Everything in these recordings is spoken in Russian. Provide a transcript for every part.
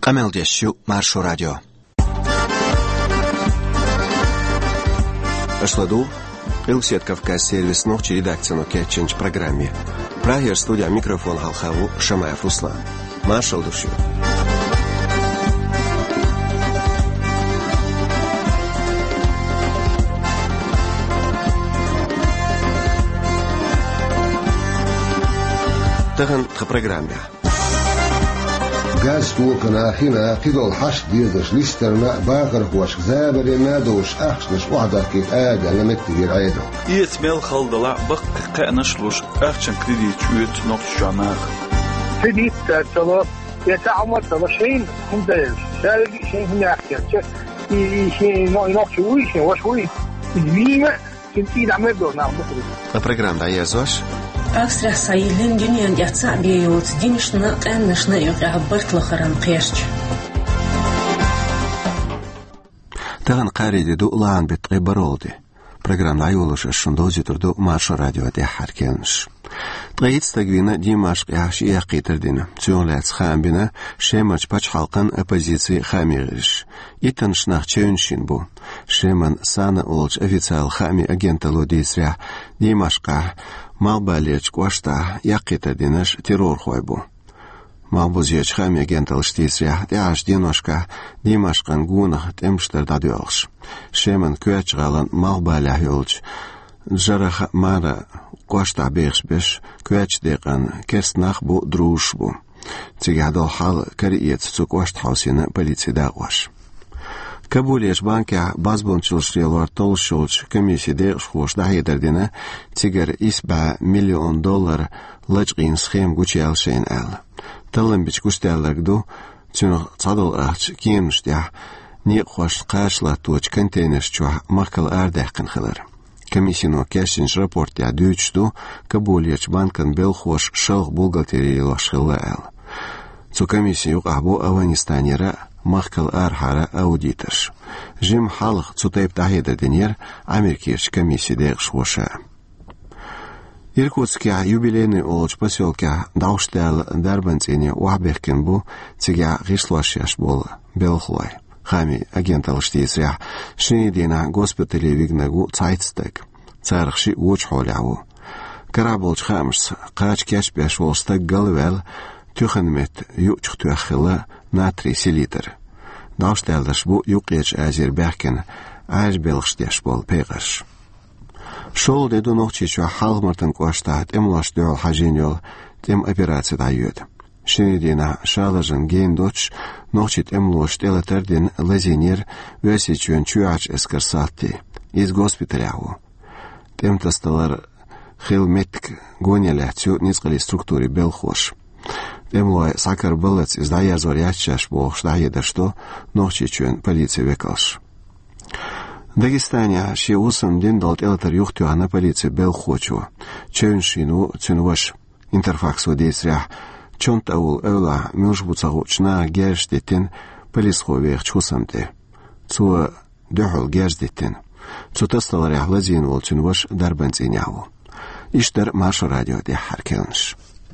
قمل مارشو راديو أشلدو إلسيت كافكاز سيرвис نوخчи редакцияну кетченч программе. Прагер студия микрофон халхаву Шамаев Руслан. Маршал душу. تغن программе. Gaz توكنا حين قدول حش ديدش ليسترنا باغر هوش زابرنا دوش أخشنش وحدة كيف آجا لمتغير عيدا يتميل خلدلا بق قنشلوش أخشن كريديت يوت نقش جاماغ كريديت تلو يتعمل تلاشين هم دايز سالي شيء هنا أحكي شيء نقش ويشين وشوي الزيمة كنتي نعمل دور نعم программа دايزوش أكثر سائلين دنيا يتسع بيوت دينشنا قانشنا يعبرت لخرام قيرش تغن قاريدي دو لان بتقبرولدي программа عيولوش الشندوزي تردو مارشو راديو دي حركينش تغيت استقوينا ديماش قياش يقيتر دينا تيولات خام بنا شيماج باش حلقان أبوزيسي خاميغش يتنش ناخ تشيونشين بو شيمان سانا أولج أفيتسال خامي أجنتالو ديسريا ديماش قاه مالباليج قواشتا يقيتر ديناش تيرور خويبو مالبوزيج خامي أجنتالش ديسريا ديعاش دينوشكا ديماش قنقونخ تمشتر داديولش شيمان كواتش غالان مالباليه يولج جرخ مارا قواشتا بيخش بيش كواتش ديقان كرسناخ بو دروش بو تيجادو حال كريئت تسو قواشت حوسينا بليتسي داقواش كابوليش بانكا بازبون تشلشريلوار تولشولش كميسي ديقش خوش داهي دردينا تيجر $7 مليون لجقين سخيم قوشي الشين آل تلن بيش قوشتالك دو تنو تصادل اخش كيمش ديح نيق خوش قاشلا توش كنتينش چوح مخكل آرداقن خلر كميسينو كاشنش رابورت يا دوچدو كابوليش بانكن بيلخوش شلغ بولغالتيري لوشخلا آل تو كميسي يقعبو أوانيستانيرا مخكل آرحارا أوديترش جيم حالق تطيب تحيدا دينير أمريكيش كميسي ديقش وشا إركوتسكيا يوبيليني أولج بسيولكيا داوشتال داربانتيني وحبيخكن بو تيجا غيشلوشياش بولا بيلخلوي خامي أجنتالش تيسريح شيني دينا غوسبيتالي ويغناغو تايتستك تارخشي ووش حولعو كرابولج خامس قاج كاش بيش وولستك غالوال تخنمت يوچخ تخلا ناتري سيليتر داوشتالش بو يوقيج ازير بيخكن اج بيلخشتيش بول بيغش شول ديدو نوخچيچو حالمرتن قوشتات املاش دول حاجينيول تم операция دايود شنيدينا شالجن گين دوچ نوخچيت املوش تيلتردين لازينير ويسيچون چوچ اسكرساتي из госпиталяу тем тасталар хилметк гонелятсу низкали структуре белхош Эмлой сакар балец из даязор ячаш бог шдаеда что нохчичен полиция векалш. Дагестания ши усам диндалт элтер юхтуана полиция белхочу. Чөншину цунваш интерфаксу десря. Чонтаул эвла мюшбуцагучна герштетин полисховех чусамте. Цу дөхл герштетин. Цу тасталар яхлазин вол цунваш дарбанциняу. Иштер Маршо радио де харкелнш.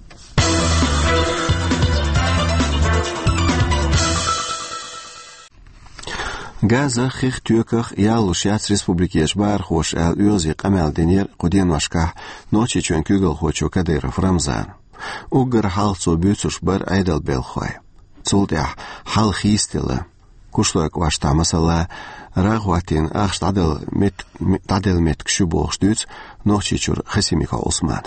غازا خيخ تيوكخ يالوش ياتس ريسبوبليكيش بار خوش ال يوزي قمال دينير قدين واشكاح نوچي چون كوغل خوچو كدير رمضان اوغر حال سو بيوتش بار ايدل بيلخوي تولدح حال خيستلا كوشلوك واشتا مسلا راغواتين اخش تعدل مت كشبوخ دوت نوچي چور خسيميكا عثمان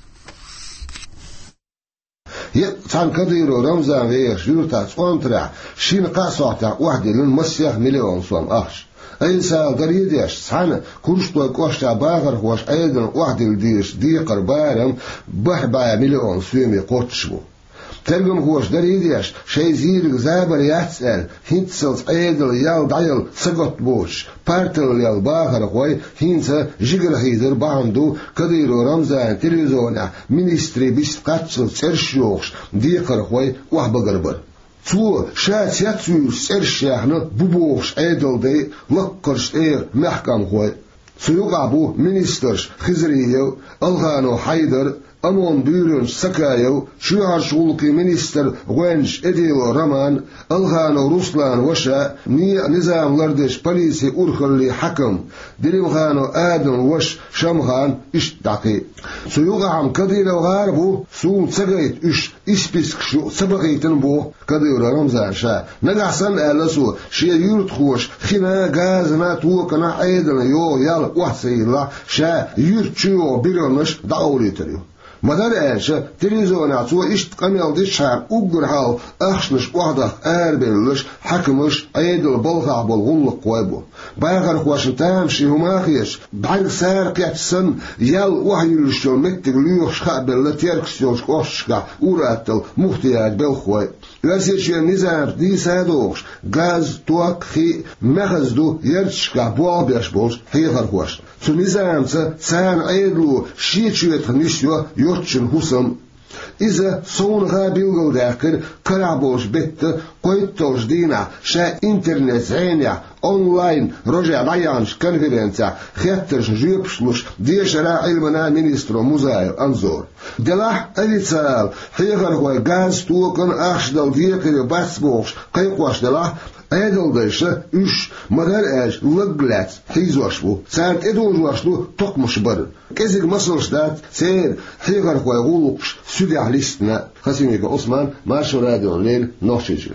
يتعن كديرو رمزان ويش جورتا تقونترع شين قاسوحتا واحد للمسيح مليون صوم أخش أيسا قريديش سحنا كرشتو كوشتا باغر هوش أيضا واحد الديش ديقر بارم بحبايا مليون سومي قوتشبو ترجم هوش دريديش شي زيرك زابر يتسأل هنتسلت أيضا يال دايل سقط بوش بارتل يال باغر هوي هنسا جيجر هيدر باندو كديرو رمزان تلفزيونا منستري بيست قاتل ترشيوخش ديقر هوي وحبقربر تو شات يتسو سرشيخنا ببوخش أيضا دي لقرش اير محكم هوي سيقعبو منسترش خزريو الغانو حيدر أمون بيرون سكايو شو عرشولكي منيستر غوانش إديلو رمان الغانو رسلان وشا نظام لردش بوليسي أرخلي حكم دليمغانو آدم وش شمغان إش دقي سيوغا عم كديلو غاربو سوم تسقيت إش إسبسك شو سبقيتن بو كديلو رمزان شا نقعسن ألسو شي يورت خوش خنا غازنا توقنا أيضا يو يال وحسيلا شا يورت شو بيرونش دعولي تريو مدار أنشا تلفزيونات سوى إشت قميل دي شعب أقرحاو أخشنش وحدة أربلش حكمش أيدل بلغع بالغلق قوابو باغر خواشن تامشي هماخيش بعد سار قيتسن يال وحيلشو مكتق ليوش خابل لتيركسيوش قوشكا وراتل مختيات بالخوي لسيشي النظام دي سادوش غاز توك خي مخزدو يرتشكا بوالبيش بوش حيغر خواشن سو نظام سان أيدلو شيتشويت نشيو يوتشن حسن إذا صون غابيو داكر كرابوش بيت قويتوش دينا شا انترنت عينيا أونلاين رجع ضيانش كونفرنسا خياترش جيبشلوش ديش را علمنا مينيسترو مزاير أنزور دلاح أليتسال حيغر هو غاز توكن أخشدل ديكر باسبوش قيقواش دلاح أيدل ديشة إش مدار إيش لقلات حيزوش بو سانت إدوش واشلو تقمش بر كزيك مصرش دات سير حيغر هو يغولوش سودي عليستنا خسيميك عثمان مارشو راديو ليل نوشيجي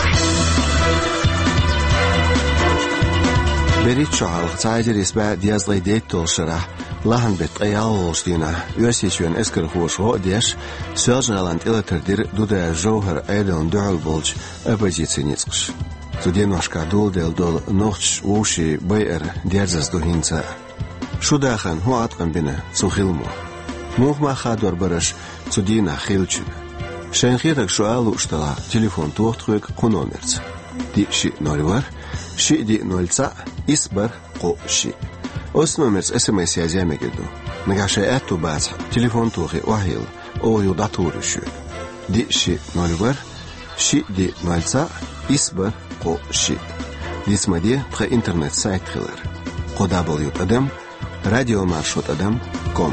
بريت شعال تعجريس بعد يازلي ديت تولشرح لهن بيت أيالوشتينا يوسيشون اسكر خوش غوديش سوالجغالانت إلا تردير دودا جوهر أيدون دعال بولج أبجيتسي نيتقش تودين وشكا دول نوخش ووشي بيئر ديارزز دوهينتا شو داخن هو عطقن بنا تسوخيلمو موخ ما خادور برش تودينا خيلچن شنخيرك سؤالو اشتلا تليفون توختوك قنومرت دي شي نولور شي دي نولца إسبر قو شي أسنومرت SMS يازيامي نقاشي أتو باز تليفون توخي وحيل أو يوضاتور شو دي شي نولور شي دي نولца إسبر قو شي ديسما دي بخي انترنت سايت خلر قو دابل أدم راديو مارشوت أدم كوم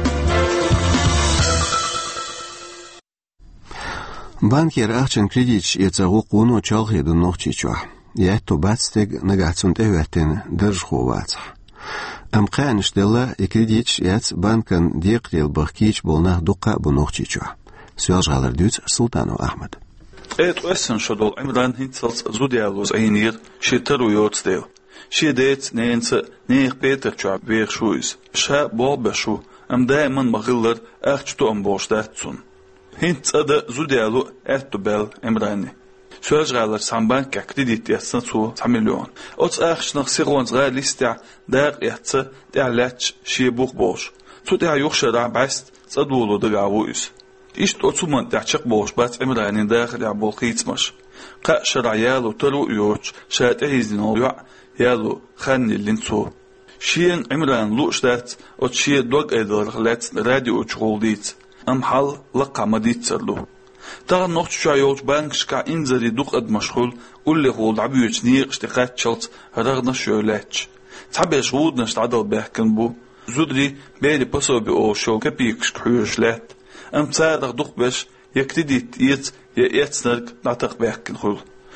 بانكير أخشن كريديتش يتزاغو قونو چالخي دو نوخشي چوح يأتو باتستيق نقاعتون تهواتين درج خواتح أم قانش دلا يكريديتش يات بانكن ديق ديال بخكيش بولناه دوقا بنوخشي چوح سيال جالر دوت سلطانو أحمد أسن شدول عمران هيتسلس زوديالوز أينير شيترو يوتس ديل شي ديت نينس نيخ بيتر چوح بيخ شويز شا بول بشو أم دائما مغلر أخشتو أم بوش داتسون هنت أدا زوديالو أتو بيل عمراني سوالج غالر سامبان كاكريديت ياتسن سو 9 مليون أوتس أخشنغ سيغوان زغال ليستع داق ياتس تعلاتش شي بوخ بوش سو تع يخشرع باست صدولو دقاويس إشت أوتسومان تعشق بوش بات عمراني داخل يعبول خيتمش قا شرع يالو تلو يوش شات أهيزنو يوع يالو خاني اللينسو شين عمران لوش دات أوت شي دوغ إدر غلات راديو شغول ديت أم حال لقا مديت سرلو تاغن نوخت شايوش بانكشكا إنزري دوغ أد مشغول قولي غول عبيوش نيق اشتقات شلت هرغنا شولاتش تعبيش غودنش تعدل بيحكن بو زودري بيلي بسو بيقو شو كبيكش كحيوش لات أم تسادغ دوغ بيش يكتديت إيت يأيت سنرق نعتق بيحكن خول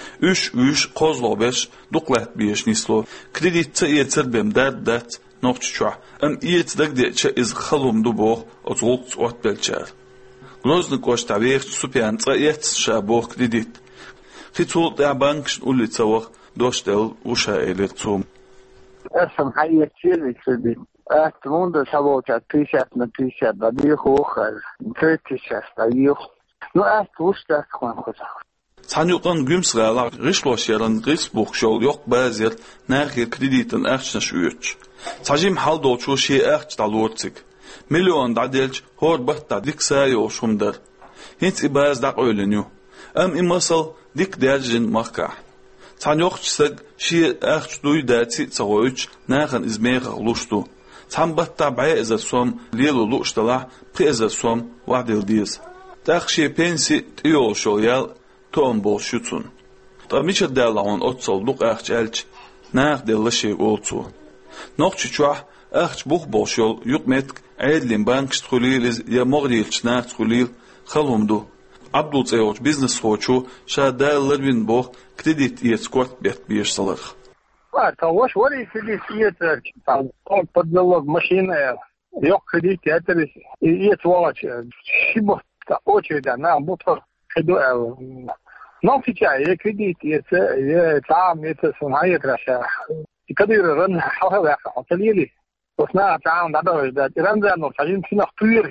وش قوزلو بيش دوغلات بيش نيسلو كريديت تأيت سربيم دات نوخت شوح أم إيت دقدي چه إز خلوم دوبوغ أتغلط وات بلچار لوزنك واش تعبير سوبيان تأيت شابوغ كريديت خيطول تعبانكش نقولي تسوغ دوش دل وشا إلي توم اسم حية تشيري كريديت أتمنى سبوتا تيشات بديخ وخر تيشات بديخ نو وشتاك خوان خزاق تانيوقن جيمس غالا ريشلوش يرن غيسبوخ شول يوق بازير ناخير كريديتن أخشنش ويوش تاجيم حال دوتشو شي أخش دالورتك مليون داديلج هور بحتا ديك سايو شمدر هنت إباز داق أولنيو أم إمسل ديك دارجن مخكا تانيوقش ساق شي أخش دوي داتي تغويش ناخن إزميغ غلوشتو تام بحتا بعي إزا سوم ليلو لوش دلاح بقي إزا سوم وعديل ديز تاخشي بينسي تيول شويال توم بولشوتون تاميش دالعون أتصل دوق أخش ألج ناخ دلشي أولتو نوخش شوح أخش بوخ بوشيل يقمت عيدلين بانكش تخليل يا مغريل شناك تخليل خلهم دو عبدو تسيوش بيزنس خوشو شا دال لدوين بوخ كتديت يتسكوت بيت بيش صلرخ توش ولي كديت تعال بدلوك ماشينة يوك كديت يترس يتواج شبه تأوشي دا نعم بطر كدو نعم في شيء كديت يتعام يتسمعي كراشا كدير رن حوالي حوالي وصناعة تعاون دادو دا إيران دا نورتاجين سنة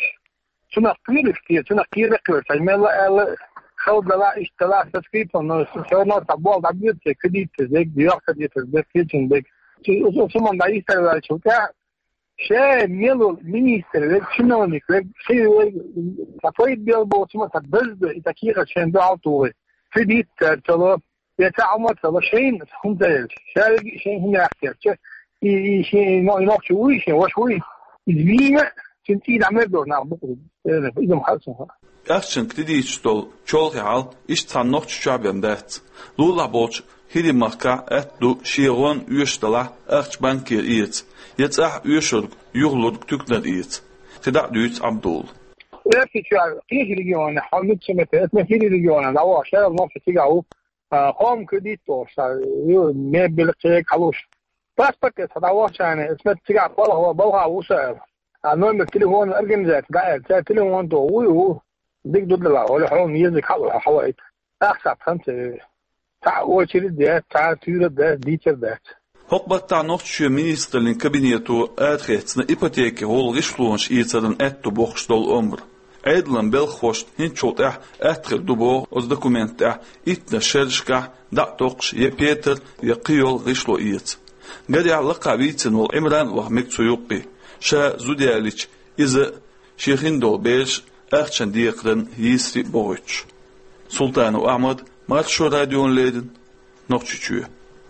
قيرش كتير سنة قيرش فيمالا خود لا اشتلا تسكيت انه سوينا تبول دبيت كديت زيك ديار كديت زيك كيتشن بيك ثم بعيد على شوكا شيء ميلو مينيستر شنونيك شيء تفايد بيلبو ثم تبز تكير شين دعوتو كديت تلو يتعامل تلو شين هم ده شيء هنا احتياج شيء ما يناقشوا شيء وشوي زميمه سنتي عمل دورنا بكره إذا محسن أخشن كتدي يشتغل شغل حال إشتغل شعب يمدات لولا بوش هدي مكة أتدو شيرون يشتغل أخش بانكير إيت يتأح يشرق يغلط تكنر إيت تدع دويت عبدول لا في شعب فيه رجيون حال نتسمت اسمه فيه رجيون لو شعب ما في تجاو قام كديتو يو مبلغ كالوش بس بكت هذا يعني اسمه تجاو والله هو بوها وسائل أنا التليفون أرجنزات قاعد التليفون تو ويو ديك دود لا ولا حوم يزك حوائط أحسب خمسة تعال شريد ده تعال تيرد ده ديتر ده حقبة تعنوخت شو مينيستر لين كابينيتو أدخيتنا إباتيكي هول غشلونش إيتسادن أتو بوخش دول أمر عيدلن بالخوشت هنشوت أدخل دوبو أز دوكومنت إتنا شرشكا دعتوقش يا بيتر يا قيول غشلو إيت قد يعلقا بيتن والعمران وهمكتو يقي شا زودياليش إذا شيخين دول بيش أخشن ديقرن يسري بوغيش سلطان وأحمد مارشو راديون ليدن نقشيشوه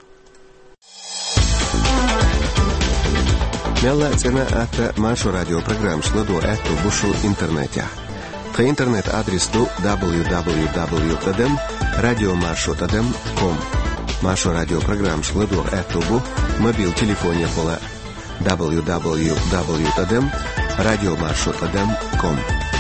Mela cena ata Mašo radio program šledo eto bušu internetja. Ta internet adres do www.radiomašo.com. Mašo radio program šledo eto bu mobil telefonija pola www.radiomašo.com.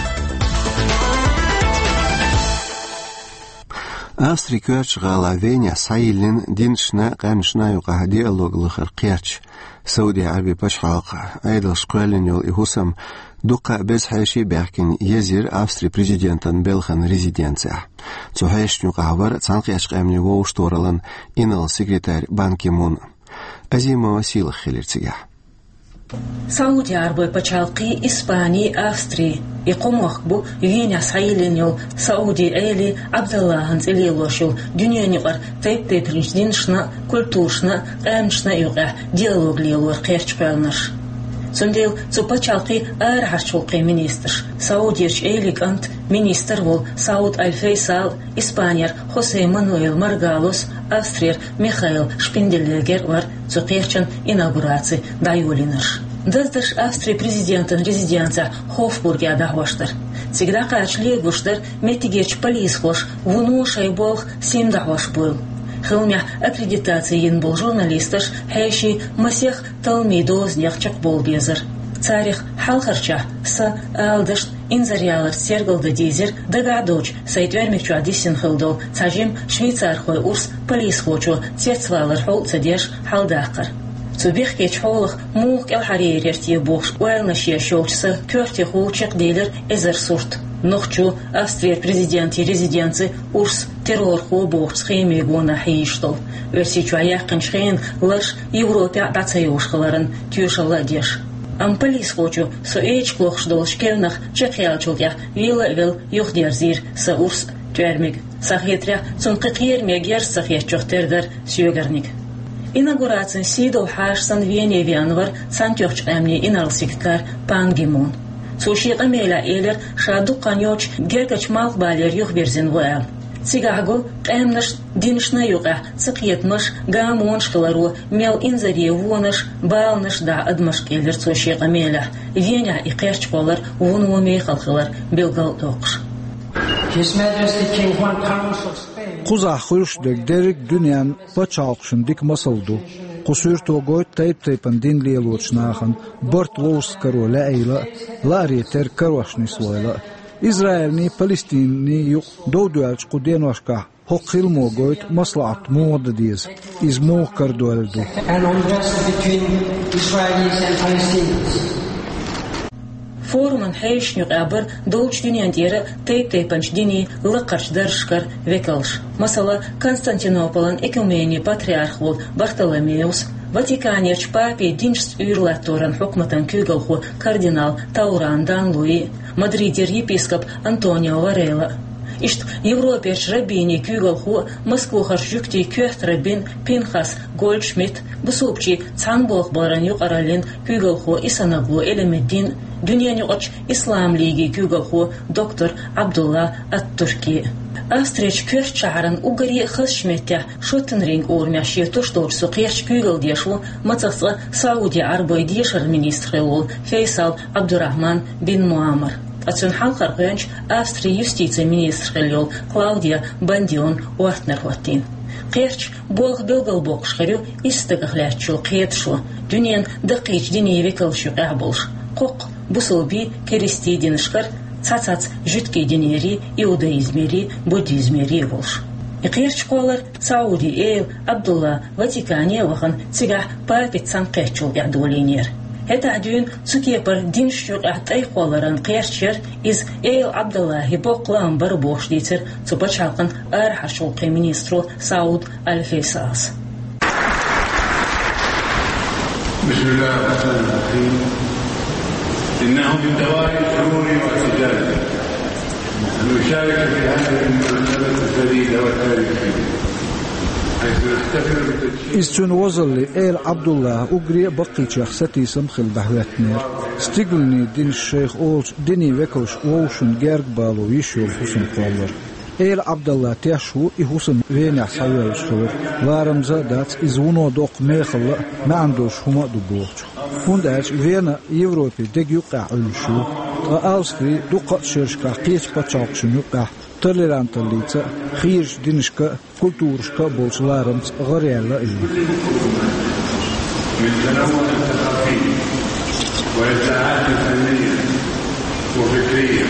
Австрия кёрч галавеня сайылын диншна камшна юка диалог лыхыр кёрч Сауди Араби пашхалка айдал школен йол ихусам дука без хайши бахкин езир Австрия президентан белхан резиденция. Цухайш юка хавар цанкияш камни воуштуралан инал секретарь Бан Ки Мун. Азима Васил хилирцигя. سعودي عربي بچالقي إسباني أفستري يقوم وخبو يين سايلين يول سعودي أيلي عبد الله هنز إلي لوشيل دنيا نقر تيب تيترنش دينشنا كولتورشنا قامشنا يوقع ديالوج ليلور قيرش بالنش سنديل سو بچالقي هرشولقي منيستر سعوديش أيليك أنت منيستر وول سعود الفيصل إسبانير خوسيه مانويل مارغالوس أفسترير ميخائيل شبيندليجر ور سو قيرشن إناغوراتي دايولينر دزدش Австрия президентын резиденция Хофбурге адахваштыр. Цигда качле гуштыр метигеч полисхош вуну шайболх 7 дахваш был. Хылмя аккредитациян был журналистыш хэши масех талмидоз нехчак бол безер. Царих халхарча са алдышт инзариалар сергалда дизер дагадоч сайтвермичу адисин хылдол цажим швейцархой урс полисхочу цецвалар хол цадеш халдахкар. Цубих кеч холых мух элхарьерти бохш уэлнашья шоучса кёрти хоучек дилер эзер сурт. Нохчу Австрия президент и резиденции урс террор хо бохш схеме гона хейштол. Версичу аяқын шхейн лаш Европе дацаюшхаларын тюшаладеш. Амполис хочу со эйч клохш долшкевнах чекялчулгях вил юхдерзир са урс тюрмиг. Сахетря цункакир мегер сахетчухтердер сюгарник. Инаугурацин сидол хашсан вене январ сантёрч эмни инал-секретарь Бан Ки Мун. Цушиqa мела элер шаду канёч гергач малх балер юх берзин вээл. Цигагу эмнаш диншна юга цыкьетмаш гамон шхылару мел инзари вонаш балнаш да адмаш келер цушиqa мела. Веня и кэрч болар вон уме халхылар белгал тоқш. His Majesty King Juan Carlos of Spain. Kuza xuyuş derek dünyan paçaqşın dik masaldu. قصير توغوت تيبن دين ليلوش ناخن برت ووس كرو لعيلا لاري تر كروشني سويلا إسرائيلني فلسطيني يق دودوالش قدين وشكا هقيل موغوت مصلحة مود ديز إز موغ كردوالدو and unrest between Israelis and Palestinians. فورمن حيش نقابر دولش دنيا ديرة تيبنش ديني لقرش درشكر ويكلش مثلا كونستانتينوبولن إكوميني باتريارخول بارتولомеус Ватиканерч папе диншс уйрлатторан хукматан кюгалху кардинал Тауран Дан Луи, Мадридер епископ Антонио Варела. Ишт Европеш рабини кюгалху Москвухар жюкти кюхт рабин Пинхас Гольдшмидт, бусупчи цанболх баран юқаралин кюгалху Исанаглу Элемеддин, Дюнянюqaч Ислам лиги кюгалху доктор Абдулла Ат-Турки. Австрияч кюрч чаран угари хасшметя шоттенринг ормяши тоштор кюрч кюгал дешу мацаса Саудия Арабия дешер министрел Фейсал Абдурахман бин Муаммар. Ацун халқаргынч Австрия юстиция министрел Клаудия Бандион Уартнерхоттин. Кюрч болх белгал бокшхарю истагахлячу кьетшу дюнен дакич диневикалшу аболш. Қоқ бусылби керестидиншкар цацац жүтке денери иудаизмери буддизмери болш. Иқирч қолар Сауди Эйл Абдулла Ватикане вахан цигах папитсан қечул ядулинер. Это дюн цукепар диншюк ахтай қоларан қирчер из Эйл Абдулла хипоклам бар бошлитер цупачалқын архашулқи министру Сауд Аль-Фейсас. إنه من دوائر شعوري واعتدالي أن نشارك في هذه المناسبة الفريدة والتاريخية حيث نحتفل بتدشين إذن وصل لي إيل عبد الله أقري بقي شخصتي سمخل بحواتنير استقلني دين الشيخ أولش ديني وكوش ووشن جارك بالو يشو الحسن قولر إيل عبد الله تيشو إحسن وينع سويل شخور وارمزا دات إزونو دوق ميخل ما عندوش هما دبوغش فونداش وينا يوروبي دق يقع الشو أوسكري دوق شرشكا قيس باتشاقشن يقع توليرانت الليتsa خيرش دينشكا كولتورشكا بولش لارمز غريالا إلي من تنوع ثقافي وإبداعات فنية وفكرية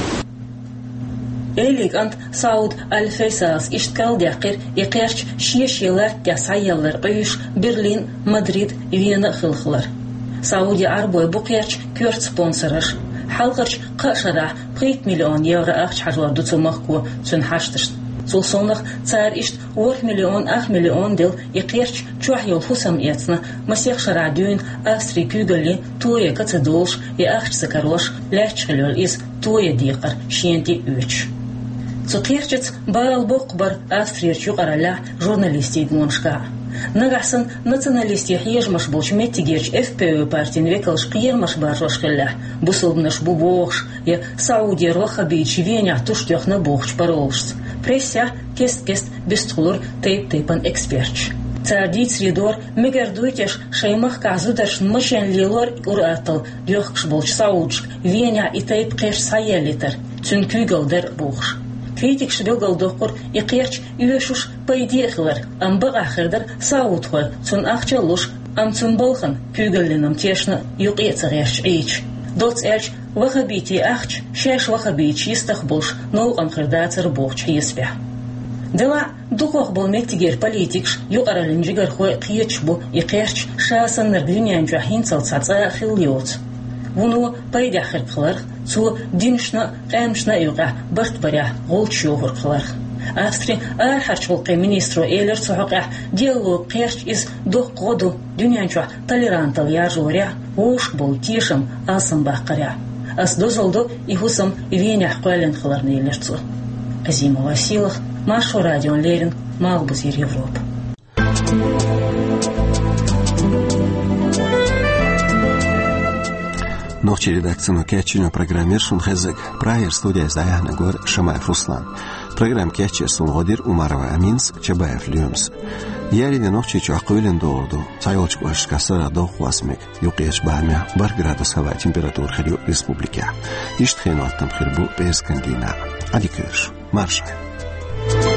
إليك أنت سعود الفيساس إشتكال دقير يقيرش شيشيلر تسعيلر قيش برلين مدريد فيينا خلخلر سعودي عربوي بقيرش كورت سبونسرش حلقرش قشرة 3 مليون يورو أخش حجوار دوتو مخكو تنحشتش سلسونخ تار إشت 1 مليون 8 مليون دل يقيرش تشوح يلفوسم إيتنا مسيخ شرع دون أستري كوغلي توية كتدولش يأخش سكروش لاش خلول إز توية ديقر شينتي أوش تقيرشت بالبوقبر أستريرش يقرأ журналистي دمونشكا نغحسن ناتسيوناليستي حيج مشبوش متيجيرش FPÖ партин векалш قير مشبارش خلاح بصوبنش بوبوخش يا سعودي روخا بيتش веня туштёх на бохч паролшс пресся кест бестхулур тейпан экспертч цардиц ридор мегердуйтеш шаймах казудаш мышен лилор уратл дёхкш болч саудш веня и тейп кеш саелитер цүнкүгөлдер бохш Критик швелгал докур и кьерч юешуш пайдехлер амбаг ахырдар саудхой цун ахчалуш ам цун болхан кюгелленам тешна юqецерч эйч доц элч вахабити ахч шеш вахабич истахбулш нол амхырдацер бохч еспя дела духох бол метигер политикш юqaralin jigar хой кьечбу и кьерч шасан нердинyan жахин цалцаца хилиот Вуну пайдахыр қылар, цу диншна қаймшна юға бұрт баря ғолч юғыр қылар. Австрия архарчылқы министру елер цуғақ диалог қерч из доқ қоду дүниянчуа толерантал яжуыря, ош бол тишім асым бақыря. Ас дозолду ихусым венях қуэлен қыларны елер цу. Азимова Силах, Машу Радион Лерин, Малбузир Европа. Ночи редакцияны кечино программершун хезек праер студия заяхна гор Шамаев Руслан. Программ кечер сулгодир Умарова Аминс Чабаев Люмс. Ярine ночи чуақуилен доорду. Цайолч башкасара дохвасмек. Юқеш бамя бар градус хава температур хирю республика. Ишт хенуаттам хирбу бескандина. Адикеш. Маршай.